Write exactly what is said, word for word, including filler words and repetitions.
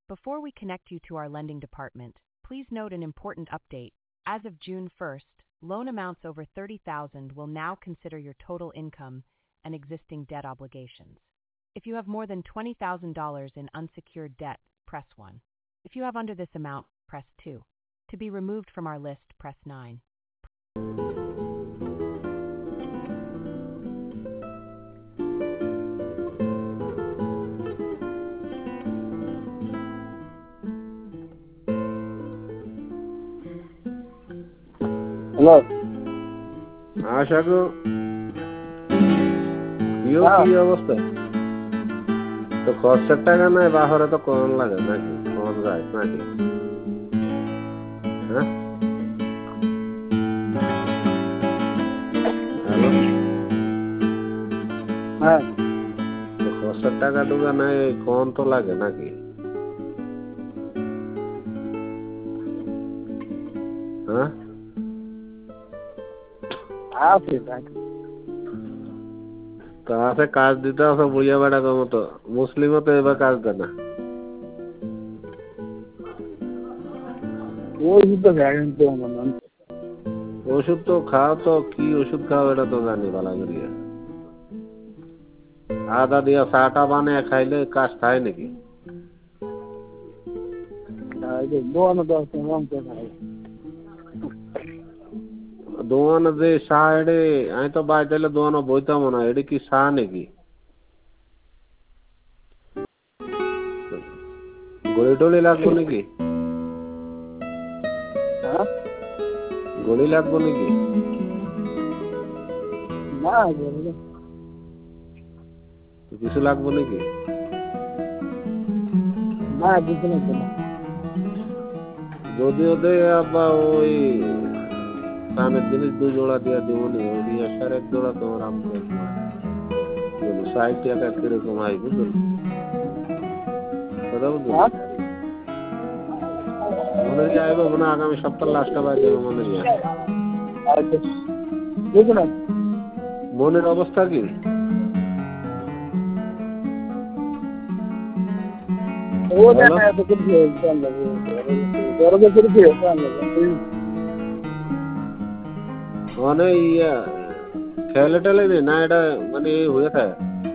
Before we connect you to our lending department, please note an important update. As of June first, loan amounts over thirty thousand dollars will now consider your total income and existing debt obligations. If you have more than twenty thousand dollars in unsecured debt, press one. If you have under this amount, press two. To be removed from our list, press nine. Hello. आशा को यो की अवस्था तो खर्चटा का ना बाहर तो कौन लगे ना कि कौन जाए ना कि हाँ हेलो हाँ तो खर्चटा का तो ना कौन तो लगे ना कि हाँ हाँ फिर बात कहाँ से काज देता है सब बुझे बड़ा कम तो मुस्लिमों तो ये काज देना वो ही तो गारंटी तो मन औषध तो खाओ तो की औषध खाओ बेटा तो जाने वाला करिए आधा दिया साटा बाने खाइले काश खाए नहीं ये दोनों दोस्त हम तो भाई दोनों दे साइडे आई तो बाय चले दोनों बोलता मना एडी की शान है की गोली टोली लाग बोने की हाँ गोली लाग बोने की ना बोले तो किस लाग बोने की ना किसने बोला दो दियो दे अब वही सामने जिनिस दो जोड़ा दिया दो नहीं हो दिया शहर एक जोड़ा तो राम को जो साइट या का किरे को माई बुझल पता बुझल मने जाए बा बना आगामी सप्ताह लास्ट बार जाए मने जाए अच्छा देखना মনের অবস্থা কি वो जाना है तो कुछ चल लगे और के फिर भी चल लगे মানে ইয়া খেলে টেলে নে না এটা মানে হয়ে থাকে